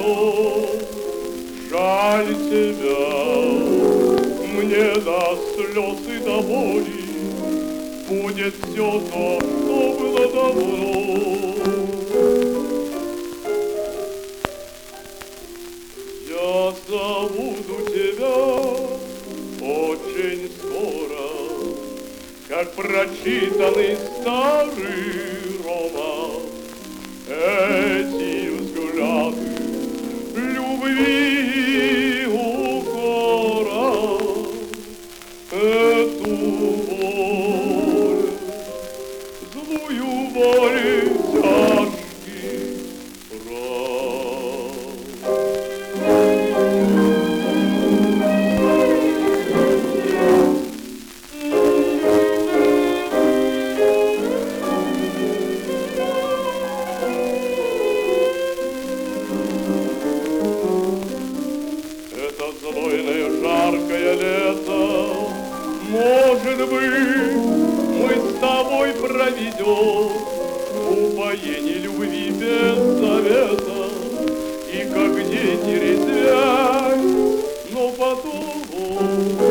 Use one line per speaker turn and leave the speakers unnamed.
проведет. Жаль тебя, мне до слез и до боли будет все то, что было давно. Я забуду тебя очень скоро, как прочитанный старый роман. Эти взгляды любви укора, эту боль, злую боль, тяжкий ран. Знойное жаркое лето, может быть, мы с тобой проведем упоение любви без завета, и как дети резвясь, но потом